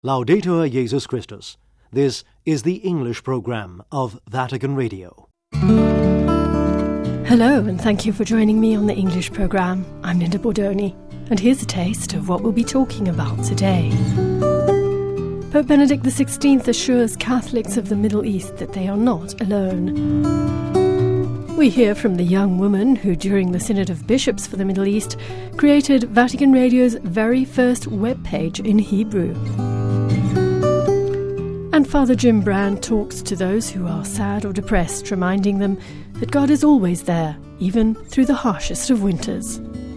Laudetur Jesus Christus. This is the English program of Vatican Radio. Hello, and thank you for joining me on the English program. I'm Linda Bordoni, and here's a taste of what we'll be talking about today. Pope Benedict XVI assures Catholics of the Middle East that they are not alone. We hear from the young woman who, during the Synod of Bishops for the Middle East, created Vatican Radio's very first webpage in Hebrew. And Father Jim Brand talks to those who are sad or depressed, reminding them that God is always there, even through the harshest of winters.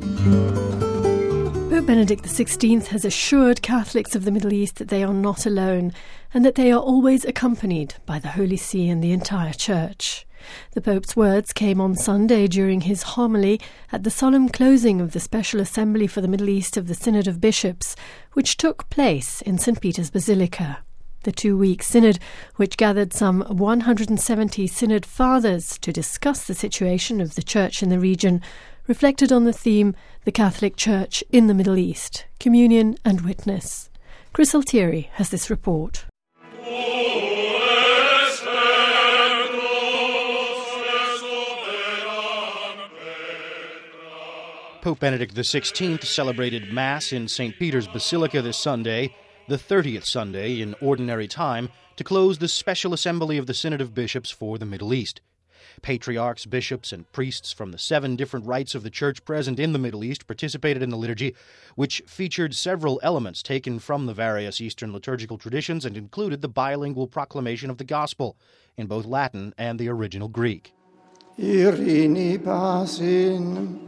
Pope Benedict XVI has assured Catholics of the Middle East that they are not alone and that they are always accompanied by the Holy See and the entire Church. The Pope's words came on Sunday during his homily at the solemn closing of the Special Assembly for the Middle East of the Synod of Bishops, which took place in St. Peter's Basilica. The 2-week synod, which gathered some 170 synod fathers to discuss the situation of the Church in the region, reflected on the theme, The Catholic Church in the Middle East, Communion and Witness. Chris Altieri has this report. Pope Benedict XVI celebrated Mass in St. Peter's Basilica this Sunday, the 30th Sunday in Ordinary Time, to close the Special Assembly of the Synod of Bishops for the Middle East. Patriarchs, bishops, and priests from the 7 different rites of the Church present in the Middle East participated in the liturgy, which featured several elements taken from the various Eastern liturgical traditions and included the bilingual proclamation of the Gospel in both Latin and the original Greek. Irini pasin.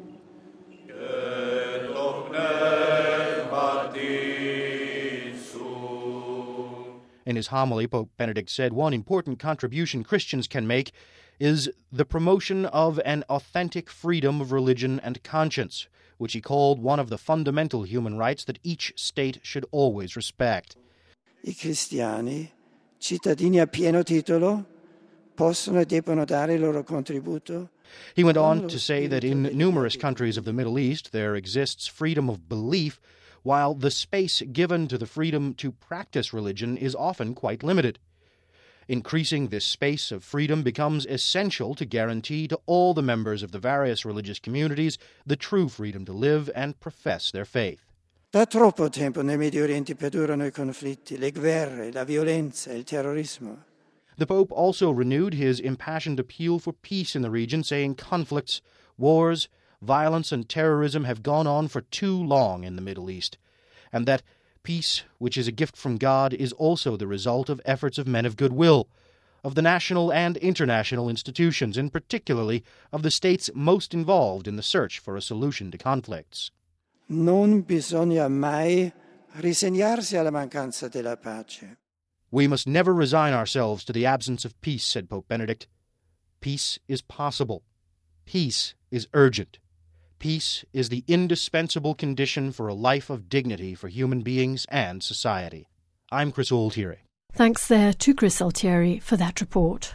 In his homily, Pope Benedict said one important contribution Christians can make is the promotion of an authentic freedom of religion and conscience, which he called one of the fundamental human rights that each state should always respect. I cristiani, cittadini a pieno titolo, possono e debbono dare il loro contributo. He went on to say that in numerous countries of the Middle East there exists freedom of belief, while the space given to the freedom to practice religion is often quite limited. Increasing this space of freedom becomes essential to guarantee to all the members of the various religious communities the true freedom to live and profess their faith. Da troppo tempo nel Medio Oriente perdurano I conflitti, le guerre, la violenza, il terrorismo. The Pope also renewed his impassioned appeal for peace in the region, saying conflicts, wars, violence and terrorism have gone on for too long in the Middle East, and that peace, which is a gift from God, is also the result of efforts of men of goodwill, of the national and international institutions, and particularly of the states most involved in the search for a solution to conflicts. Non bisogna mai risegnarsi alla mancanza della pace. We must never resign ourselves to the absence of peace, said Pope Benedict. Peace is possible. Peace is urgent. Peace is the indispensable condition for a life of dignity for human beings and society. I'm Chris Altieri. Thanks there to Chris Altieri for that report.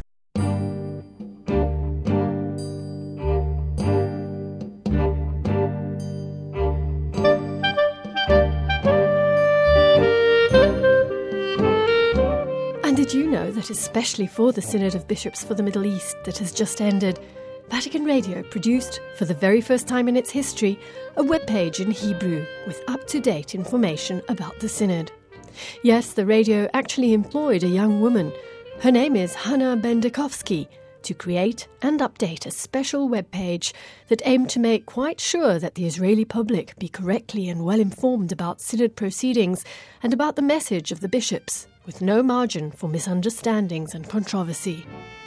And did you know that especially for the Synod of Bishops for the Middle East that has just ended, Vatican Radio produced, for the very first time in its history, a webpage in Hebrew with up-to-date information about the Synod. Yes, the radio actually employed a young woman. Her name is Hannah Bendekovsky, to create and update a special webpage that aimed to make quite sure that the Israeli public be correctly and well informed about Synod proceedings and about the message of the bishops, with no margin for misunderstandings and controversy.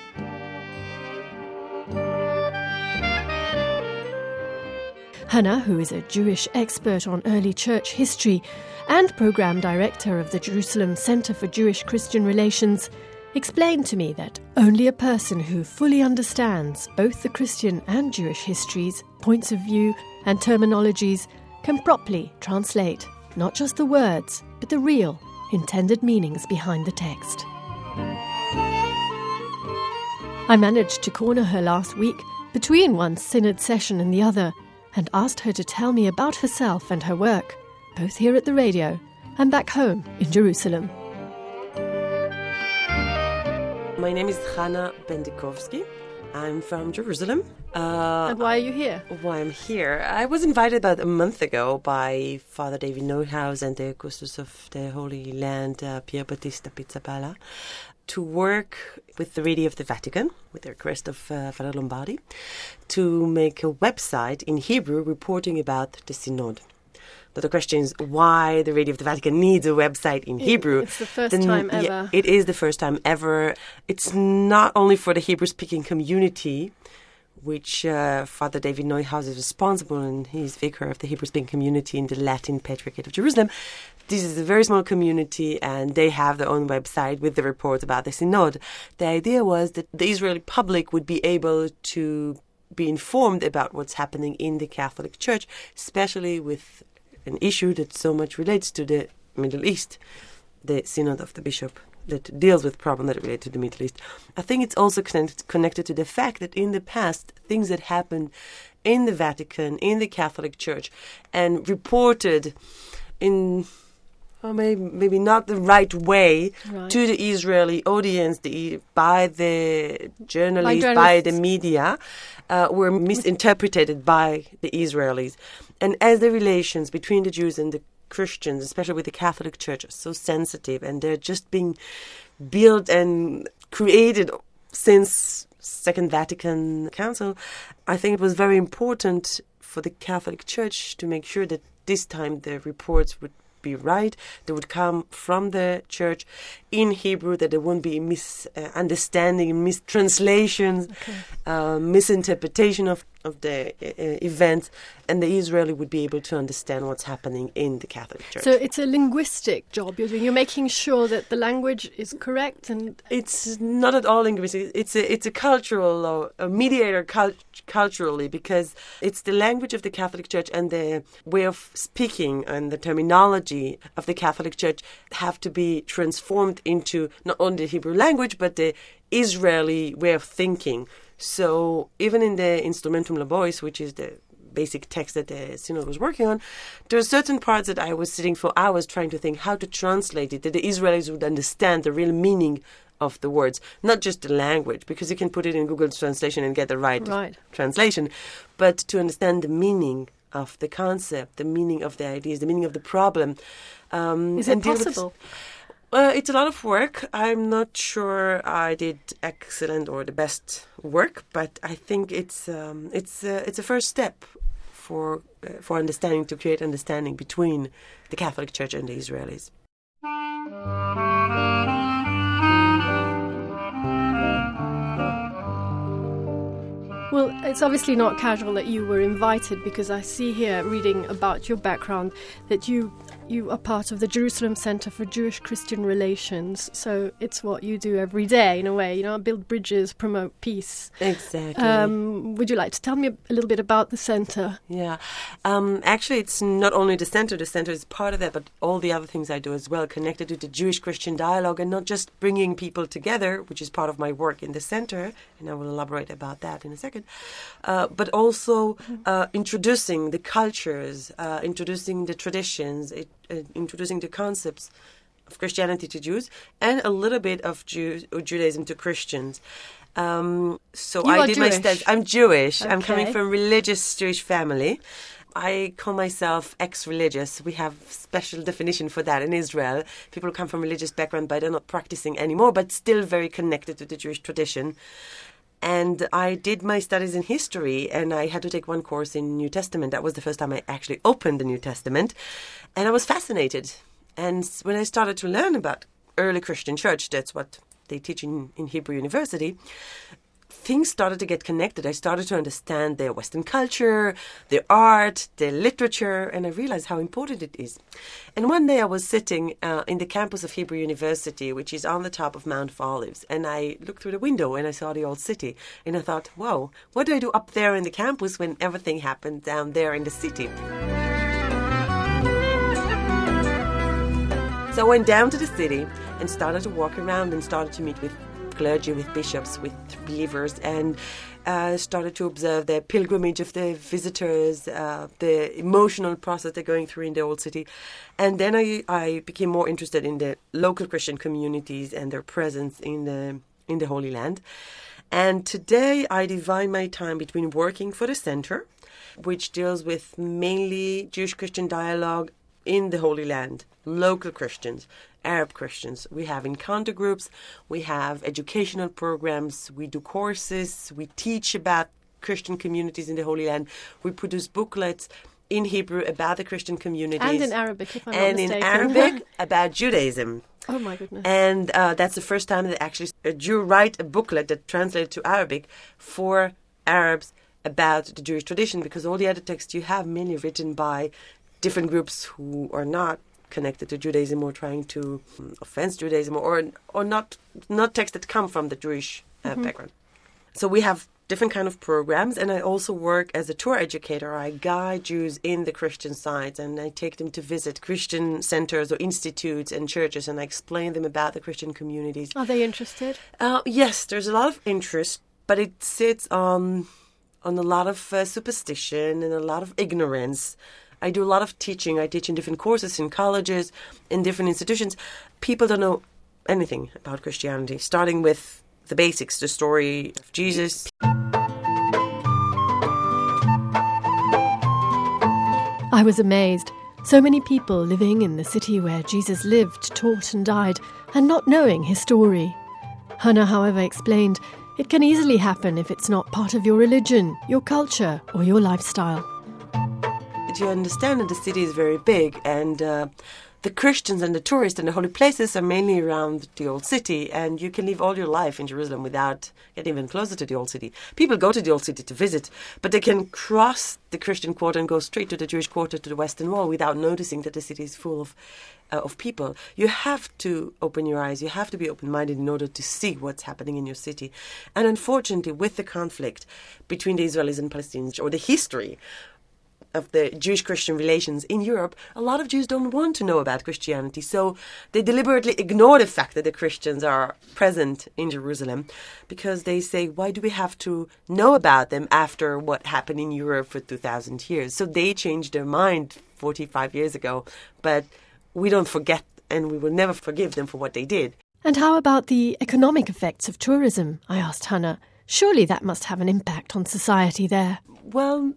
Hannah, who is a Jewish expert on early church history and program director of the Jerusalem Center for Jewish-Christian Relations, explained to me that only a person who fully understands both the Christian and Jewish histories, points of view and terminologies can properly translate not just the words, but the real, intended meanings behind the text. I managed to corner her last week between one synod session and the other, and asked her to tell me about herself and her work, both here at the radio and back home in Jerusalem. My name is Chana Bendikovsky. I'm from Jerusalem. And why are you here? Why I'm here? I was invited about a month ago by Father David Neuhaus and the Custos of the Holy Land, Pier Battista Pizzaballa, to work with the Radio of the Vatican, with the request of Father Lombardi, to make a website in Hebrew reporting about the Synod. But the question is why the Radio of the Vatican needs a website in Hebrew. It's the first time ever. Yeah, it is the first time ever. It's not only for the Hebrew-speaking community, which Father David Neuhaus is responsible, and he's vicar of the Hebrew-speaking community in the Latin Patriarchate of Jerusalem. This is a very small community, and they have their own website with the reports about the Synod. The idea was that the Israeli public would be able to be informed about what's happening in the Catholic Church, especially with an issue that so much relates to the Middle East, the Synod of the Bishop, that deals with problems that relate to the Middle East. I think it's also connected to the fact that in the past, things that happened in the Vatican, in the Catholic Church, and reported in maybe not the right way to the Israeli audience, by the journalists, by the media, were misinterpreted by the Israelis. And as the relations between the Jews and the Christians, especially with the Catholic Church, are so sensitive, and they're just being built and created since Second Vatican Council, I think it was very important for the Catholic Church to make sure that this time the reports would be right, they would come from the church in Hebrew, that there wouldn't be misunderstanding, mistranslations, misinterpretation of the events, and the Israeli would be able to understand what's happening in the Catholic Church. So it's a linguistic job you're doing. You're making sure that the language is correct, and it's not at all linguistic. It's a cultural or a mediator culturally, because it's the language of the Catholic Church and the way of speaking and the terminology of the Catholic Church have to be transformed into not only the Hebrew language but the Israeli way of thinking. So even in the Instrumentum Laboris, which is the basic text that the Synod was working on, there are certain parts that I was sitting for hours trying to think how to translate it, that the Israelis would understand the real meaning of the words, not just the language, because you can put it in Google's translation and get the right translation, but to understand the meaning of the concept, the meaning of the ideas, the meaning of the problem. Is it possible? It's a lot of work. I'm not sure I did excellent or the best work, but I think it's a first step for understanding, to create understanding between the Catholic Church and the Israelis. Well, it's obviously not casual that you were invited, because I see here, reading about your background, that you are part of the Jerusalem Center for Jewish-Christian Relations. So it's what you do every day, in a way, build bridges, promote peace. Exactly. Would you like to tell me a little bit about the center? Yeah. Actually, it's not only the center. The center is part of that, but all the other things I do as well, connected to the Jewish-Christian dialogue, and not just bringing people together, which is part of my work in the center, and I will elaborate about that in a second, but also introducing the cultures, introducing the traditions, introducing the concepts of Christianity to Jews, and a little bit of Judaism to Christians. So I did my studies. I'm Jewish. Okay. I'm coming from a religious Jewish family. I call myself ex-religious. We have special definition for that in Israel. People who come from religious background, but they're not practicing anymore, but still very connected to the Jewish tradition. And I did my studies in history, and I had to take one course in New Testament. That was the first time I actually opened the New Testament, and I was fascinated. And when I started to learn about early Christian church, that's what they teach in Hebrew University, things started to get connected. I started to understand their Western culture, their art, their literature, and I realized how important it is. And one day I was sitting in the campus of Hebrew University, which is on the top of Mount of Olives, and I looked through the window and I saw the old city. And I thought, whoa, what do I do up there in the campus when everything happened down there in the city? So I went down to the city and started to walk around and started to meet with clergy, with bishops, with believers, and started to observe the pilgrimage of the visitors, the emotional process they're going through in the old city. And then I became more interested in the local Christian communities and their presence in the Holy Land. And today I divide my time between working for the center, which deals with mainly Jewish-Christian dialogue in the Holy Land, local Christians, Arab Christians. We have encounter groups, we have educational programs, we do courses, we teach about Christian communities in the Holy Land. We produce booklets in Hebrew about the Christian communities. And in Arabic, if I'm not and mistaken. in Arabic about Judaism. Oh, my goodness. And that's the first time that actually a Jew write a booklet that translated to Arabic for Arabs about the Jewish tradition, because all the other texts you have mainly written by different groups who are not connected to Judaism or trying to offend Judaism or not texts that come from the Jewish background. So we have different kind of programs, and I also work as a tour educator. I guide Jews in the Christian sites, and I take them to visit Christian centers or institutes and churches, and I explain them about the Christian communities. Are they interested? Yes, there's a lot of interest, but it sits on a lot of superstition and a lot of ignorance. I do a lot of teaching. I teach in different courses, in colleges, in different institutions. People don't know anything about Christianity, starting with the basics, the story of Jesus. I was amazed. So many people living in the city where Jesus lived, taught and died, and not knowing his story. Hannah, however, explained, it can easily happen if it's not part of your religion, your culture, or your lifestyle. You understand that the city is very big, and the Christians and the tourists and the holy places are mainly around the old city, and you can live all your life in Jerusalem without getting even closer to the old city. People go to the old city to visit, but they can cross the Christian quarter and go straight to the Jewish quarter, to the Western Wall, without noticing that the city is full of people. You have to open your eyes. You have to be open-minded in order to see what's happening in your city. And unfortunately, with the conflict between the Israelis and Palestinians, or the history of the Jewish-Christian relations in Europe, a lot of Jews don't want to know about Christianity, so they deliberately ignore the fact that the Christians are present in Jerusalem, because they say, why do we have to know about them after what happened in Europe for 2,000 years? So they changed their mind 45 years ago, but we don't forget, and we will never forgive them for what they did. And how about the economic effects of tourism? I asked Hannah. Surely that must have an impact on society there. Well,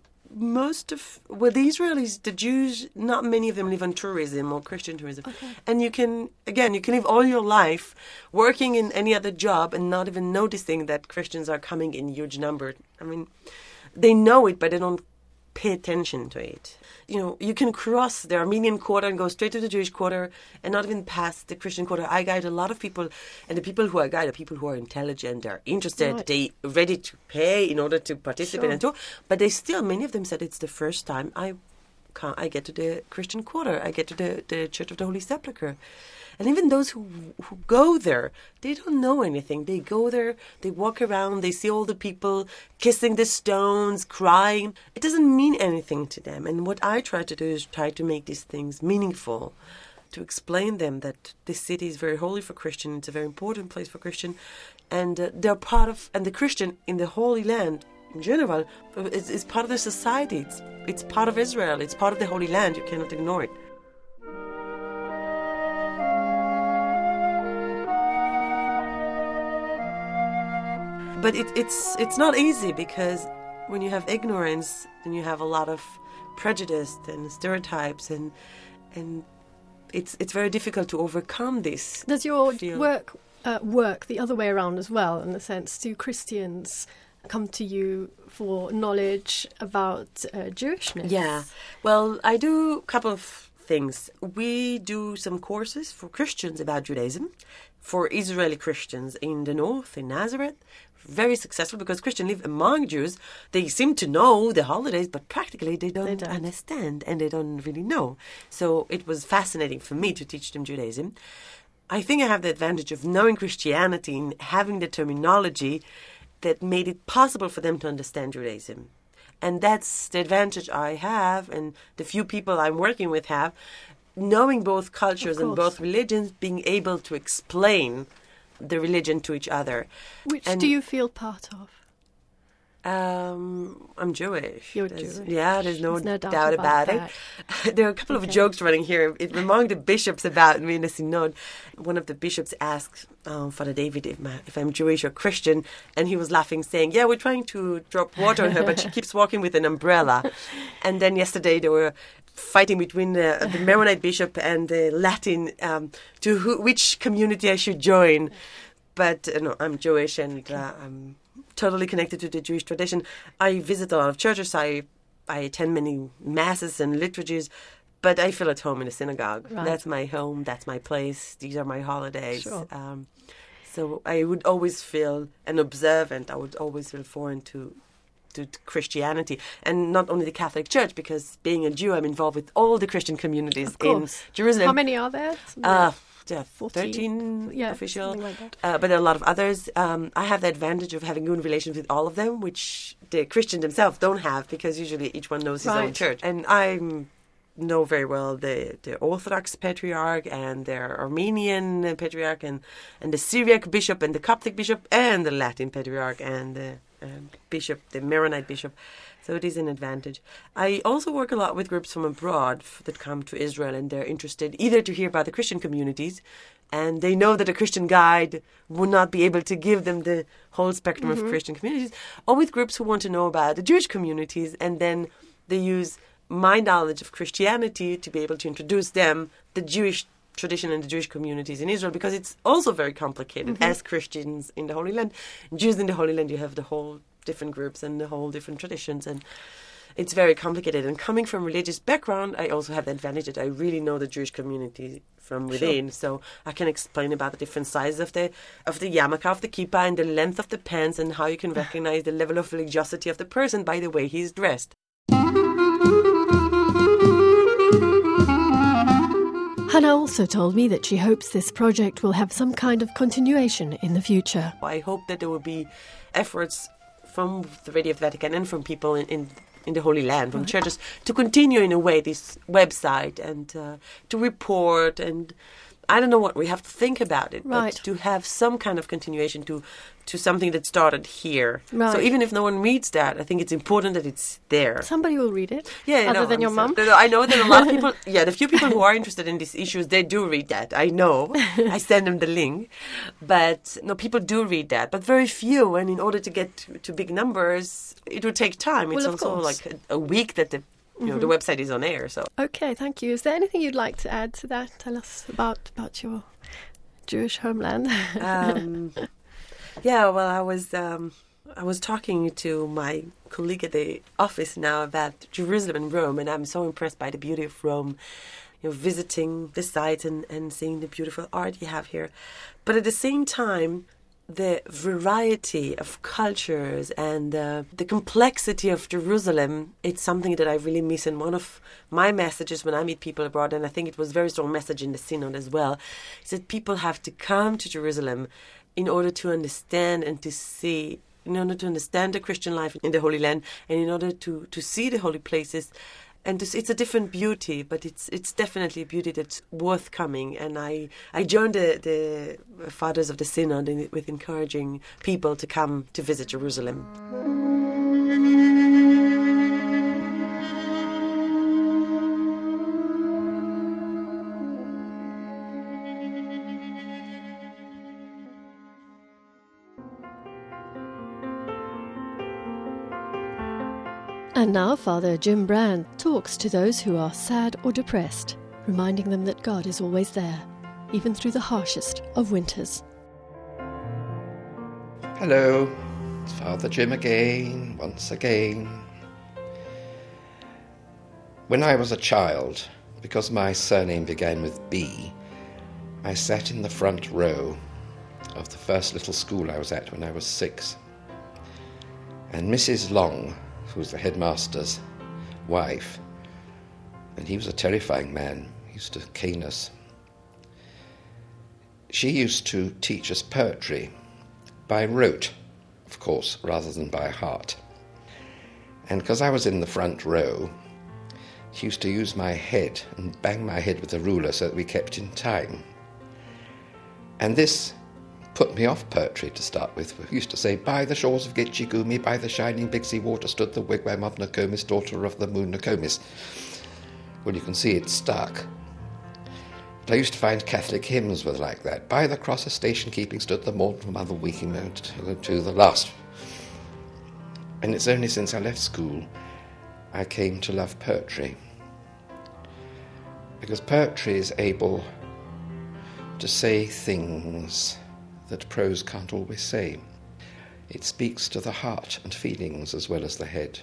the Israelis, the Jews, not many of them live on tourism or Christian tourism. Okay. And you can live all your life working in any other job and not even noticing that Christians are coming in huge numbers. I mean, they know it, but they don't pay attention to it. You can cross the Armenian quarter and go straight to the Jewish quarter and not even pass the Christian quarter. I guide a lot of people, and the people who I guide are people who are intelligent, they're interested, right. They ready to pay in order to participate Sure. and tour. But they still, many of them said it's the first time I get to the Christian quarter, I get to the Church of the Holy Sepulchre. And even those who go there, they don't know anything. They go there, they walk around, they see all the people kissing the stones, crying. It doesn't mean anything to them. And what I try to do is try to make these things meaningful, to explain them that this city is very holy for Christian. It's a very important place for Christian. And they're part of, and the Christian in the Holy Land in general is part of the society. It's part of Israel. It's part of the Holy Land. You cannot ignore it. But it's not easy, because when you have ignorance, then you have a lot of prejudice and stereotypes, and it's very difficult to overcome this. Does your work the other way around as well, in the sense, do Christians come to you for knowledge about Jewishness? Yeah. Well, I do a couple of things. We do some courses for Christians about Judaism, for Israeli Christians in the north, in Nazareth. Very successful, because Christians live among Jews. They seem to know the holidays, but practically they don't understand, and they don't really know. So it was fascinating for me to teach them Judaism. I think I have the advantage of knowing Christianity and having the terminology that made it possible for them to understand Judaism. And that's the advantage I have, and the few people I'm working with have, knowing both cultures and both religions, being able to explain the religion to each other. Which do you feel part of? I'm Jewish. You're Jewish. Yeah, there's no no doubt about it. There are a couple of jokes running here among the bishops about me in the synod. One of the bishops asked Father David if I'm Jewish or Christian, and he was laughing, saying, "Yeah, we're trying to drop water on her, but she keeps walking with an umbrella." And then yesterday they were fighting between the Maronite bishop and the Latin which community I should join. But no, I'm Jewish, and I'm totally connected to the Jewish tradition. I visit a lot of churches. I attend many masses and liturgies, but I feel at home in a synagogue. Right. That's my home. That's my place. These are my holidays. Sure. So I would always feel an observant. I would always feel foreign to Christianity, and not only the Catholic Church, because being a Jew, I'm involved with all the Christian communities in Jerusalem. How many are there? 13 official, like that. but there are a lot of others. I have the advantage of having good relations with all of them, which the Christians themselves don't have, because usually each one knows his own church. And I know very well the Orthodox Patriarch and their Armenian Patriarch and the Syriac Bishop and the Coptic Bishop and the Latin Patriarch and the Bishop, the Maronite Bishop. So it is an advantage. I also work a lot with groups from abroad that come to Israel, and they're interested either to hear about the Christian communities, and they know that a Christian guide would not be able to give them the whole spectrum of Christian communities, or with groups who want to know about the Jewish communities, and then they use my knowledge of Christianity to be able to introduce them the Jewish tradition and the Jewish communities in Israel, because it's also very complicated. As Christians in the Holy Land, Jews in the Holy Land, you have the whole different groups and the whole different traditions, and it's very complicated. And coming from religious background, I also have the advantage that I really know the Jewish community from within, so I can explain about the different sizes of the yarmulke, of the kippah, and the length of the pants, and how you can recognize the level of religiosity of the person by the way he's dressed. Hannah also told me that she hopes this project will have some kind of continuation in the future. I hope that there will be efforts from the Radio of the Vatican and from people in the Holy Land, from churches, to continue in a way this website and to report, and I don't know what we have to think about it, but to have some kind of continuation to something that started here. Right. So even if no one reads that, I think it's important that it's there. Somebody will read it. Yeah, other than your mum. I know that a lot of people. Yeah, the few people who are interested in these issues, they do read that. I know. I send them the link, but no, people do read that, but very few. And in order to get to big numbers, it would take time. It's also like a week that the website is on air. So okay, thank you. Is there anything you'd like to add to that? Tell us about your Jewish homeland. Yeah, well, I was talking to my colleague at the office now about Jerusalem and Rome, and I'm so impressed by the beauty of Rome, visiting the sites and seeing the beautiful art you have here. But at the same time, the variety of cultures and the complexity of Jerusalem, it's something that I really miss. And one of my messages when I meet people abroad, and I think it was a very strong message in the Synod as well, is that people have to come to Jerusalem in order to understand and to see, in order to understand the Christian life in the Holy Land, and in order to see the holy places. And it's a different beauty, but it's definitely a beauty that's worth coming. And I joined the Fathers of the Synod with encouraging people to come to visit Jerusalem. And now Father Jim Brand talks to those who are sad or depressed, reminding them that God is always there, even through the harshest of winters. Hello, it's Father Jim again, once again. When I was a child, because my surname began with B, I sat in the front row of the first little school I was at when I was 6. And Mrs. Long, who was the headmaster's wife, and he was a terrifying man. He used to cane us. She used to teach us poetry by rote, of course, rather than by heart. And because I was in the front row, she used to use my head and bang my head with a ruler so that we kept in time. And this put me off poetry to start with. We used to say, by the shores of Gitchigumi, by the shining Big Sea water stood the wigwam of Nokomis, daughter of the moon Nokomis. Well, you can see it's stuck. But I used to find Catholic hymns were like that. By the cross of station keeping stood the mournful mother weeping to the last. And it's only since I left school I came to love poetry. Because poetry is able to say things that prose can't always say. It speaks to the heart and feelings as well as the head.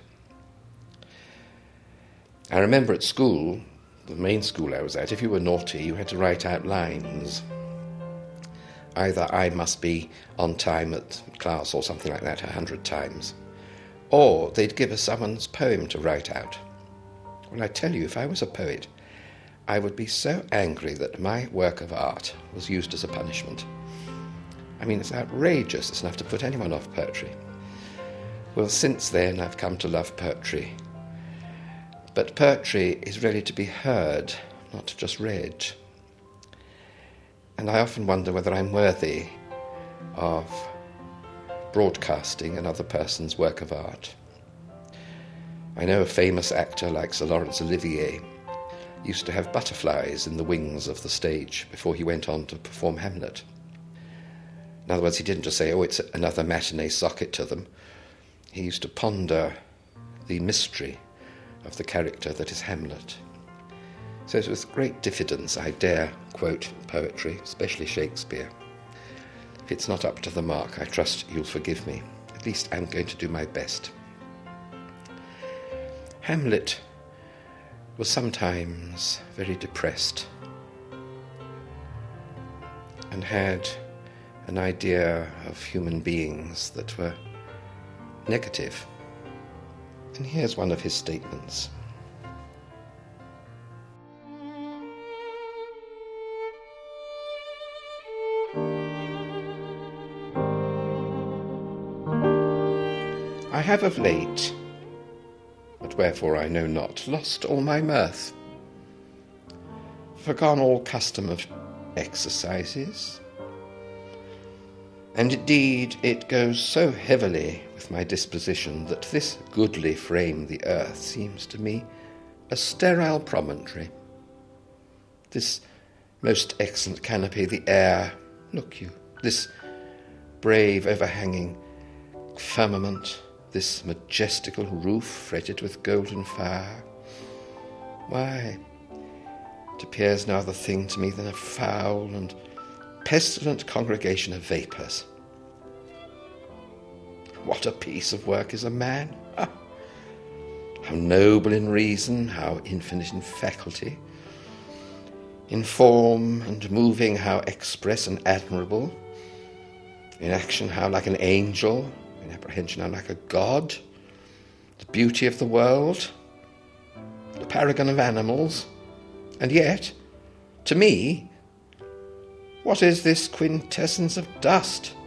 I remember at school, the main school I was at, if you were naughty, you had to write out lines. Either I must be on time at class or something like that 100 times. Or they'd give us someone's poem to write out. Well, I tell you, if I was a poet, I would be so angry that my work of art was used as a punishment. I mean, it's outrageous. It's enough to put anyone off poetry. Well, since then, I've come to love poetry. But poetry is really to be heard, not just read. And I often wonder whether I'm worthy of broadcasting another person's work of art. I know a famous actor like Sir Laurence Olivier used to have butterflies in the wings of the stage before he went on to perform Hamlet. In other words, he didn't just say, oh, it's another matinee socket to them. He used to ponder the mystery of the character that is Hamlet. So it's with great diffidence I dare quote poetry, especially Shakespeare. If it's not up to the mark, I trust you'll forgive me. At least I'm going to do my best. Hamlet was sometimes very depressed and had an idea of human beings that were negative. And here's one of his statements. I have of late, but wherefore I know not, lost all my mirth, forgone all custom of exercises, and indeed it goes so heavily with my disposition that this goodly frame, the earth, seems to me a sterile promontory. This most excellent canopy, the air, look you, this brave overhanging firmament, this majestical roof fretted with golden fire, why, it appears no other thing to me than a foul and pestilent congregation of vapours. What a piece of work is a man! Ah, how noble in reason, how infinite in faculty, in form and moving how express and admirable, in action how like an angel, in apprehension how like a god, the beauty of the world, the paragon of animals, and yet, to me, what is this quintessence of dust?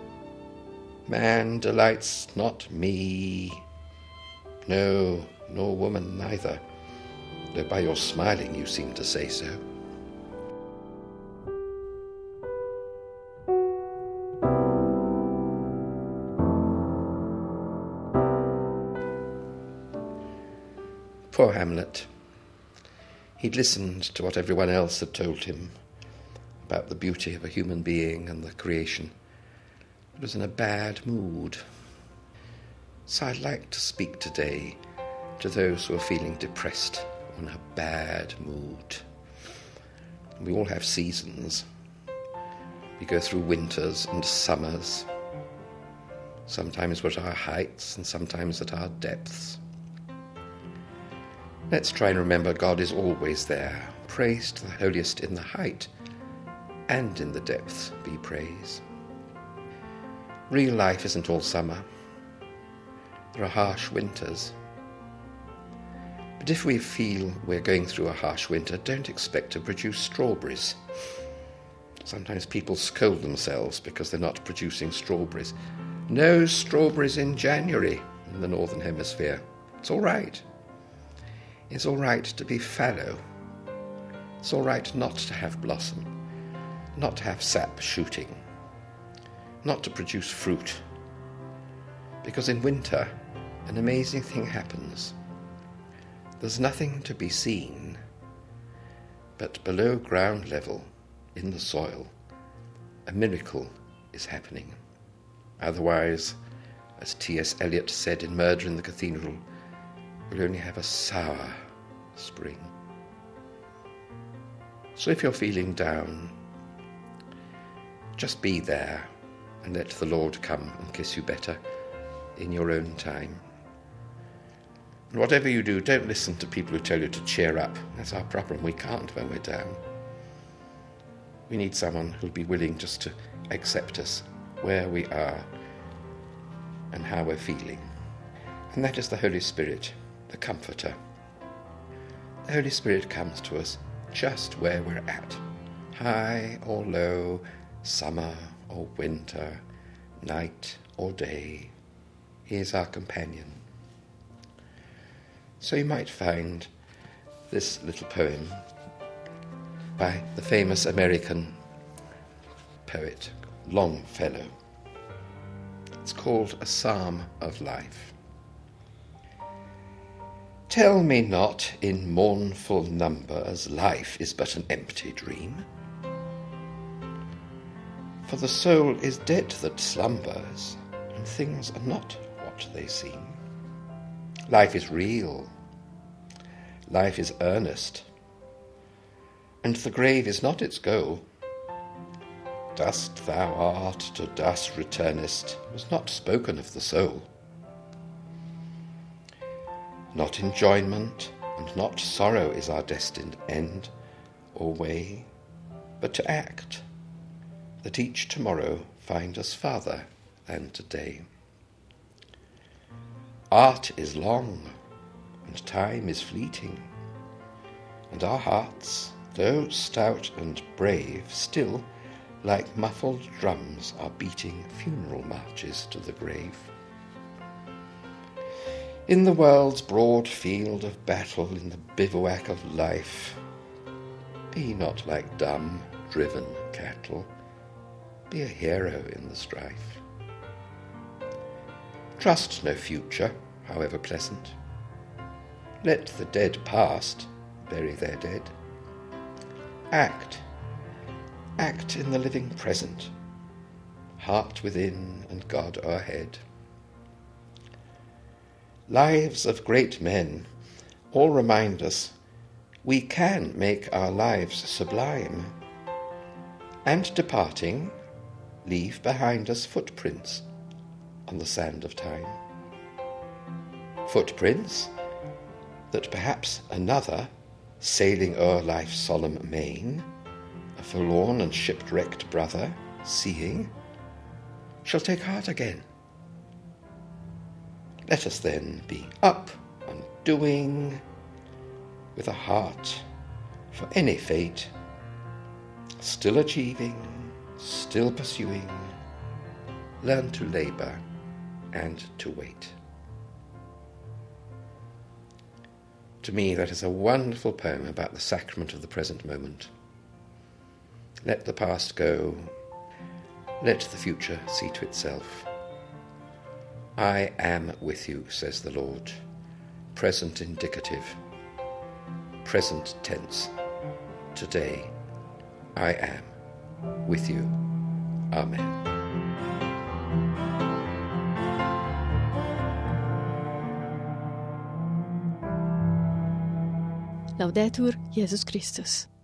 Man delights not me. No, nor woman neither, though by your smiling you seem to say so. Poor Hamlet. He'd listened to what everyone else had told him about the beauty of a human being and the creation. He was in a bad mood. So I'd like to speak today to those who are feeling depressed or in a bad mood. We all have seasons. We go through winters and summers. Sometimes we're at our heights and sometimes at our depths. Let's try and remember God is always there. Praise to the holiest in the height, and in the depths be praise. Real life isn't all summer. There are harsh winters. But if we feel we're going through a harsh winter, don't expect to produce strawberries. Sometimes people scold themselves because they're not producing strawberries. No strawberries in January in the Northern Hemisphere. It's all right. It's all right to be fallow. It's all right not to have blossom, not to have sap shooting. not to produce fruit, because in winter an amazing thing happens. There's nothing to be seen, but below ground level, in the soil, a miracle is happening. Otherwise, as T.S. Eliot said in Murder in the Cathedral, we'll only have a sour spring. So if you're feeling down, just be there and let the Lord come and kiss you better in your own time. And whatever you do, don't listen to people who tell you to cheer up. That's our problem. We can't when we're down. We need someone who'll be willing just to accept us where we are and how we're feeling. And that is the Holy Spirit, the Comforter. The Holy Spirit comes to us just where we're at, high or low, summer or winter, night or day. He is our companion. So you might find this little poem by the famous American poet Longfellow. It's called A Psalm of Life. Tell me not in mournful numbers life is but an empty dream, for the soul is dead that slumbers, and things are not what they seem. Life is real, life is earnest, and the grave is not its goal. Dust thou art, to dust returnest, was not spoken of the soul. Not enjoyment and not sorrow is our destined end or way, but to act, that each tomorrow find us farther than today. Art is long, and time is fleeting, and our hearts, though stout and brave, still, like muffled drums, are beating funeral marches to the grave. In the world's broad field of battle, in the bivouac of life, be not like dumb, driven cattle, be a hero in the strife. Trust no future, however pleasant. Let the dead past bury their dead. Act in the living present, heart within and God o'erhead. Lives of great men all remind us we can make our lives sublime, and departing, leave behind us footprints on the sand of time. Footprints that perhaps another, sailing o'er life's solemn main, a forlorn and shipwrecked brother, seeing, shall take heart again. Let us then be up and doing, with a heart for any fate, still achieving, still pursuing, learn to labour and to wait. To me, that is a wonderful poem about the sacrament of the present moment. Let the past go, let the future see to itself. I am with you, says the Lord, present indicative, present tense. Today, I am with you. Amen. Laudetur Jesus Christus.